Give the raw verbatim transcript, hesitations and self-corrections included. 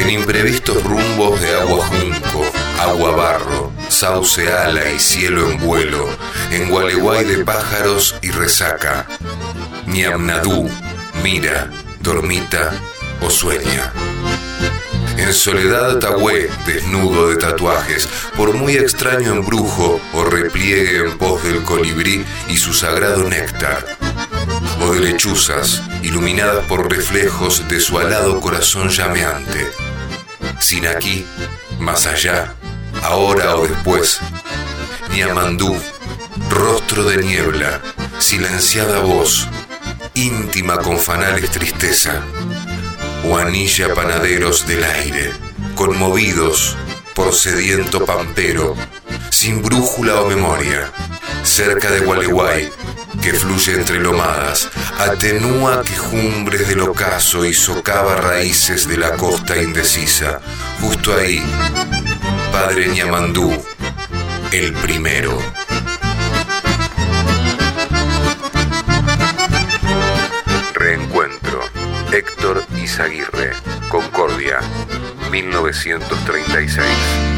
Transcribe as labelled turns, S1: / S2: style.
S1: En imprevistos rumbos de agua junco, agua barro, sauce ala y cielo en vuelo, en Gualeguay de pájaros y resaca, Ñamnadú mira, dormita o sueña. En soledad Tahué, desnudo de tatuajes, por muy extraño embrujo o repliegue en pos del colibrí y su sagrado néctar, o de lechuzas iluminadas por reflejos de su alado corazón llameante. Sin aquí, más allá, ahora o después, Ñamandú, rostro de niebla, silenciada voz, íntima con fanales tristeza, o anilla panaderos del aire, conmovidos por sediento pampero, sin brújula o memoria, cerca de Gualeguay, que fluye entre lomadas, atenúa quejumbres del ocaso y socava raíces de la costa indecisa. Justo ahí, Padre Ñamandú, el primero. Reencuentro. Héctor Izaguirre, Concordia, mil novecientos treinta y seis.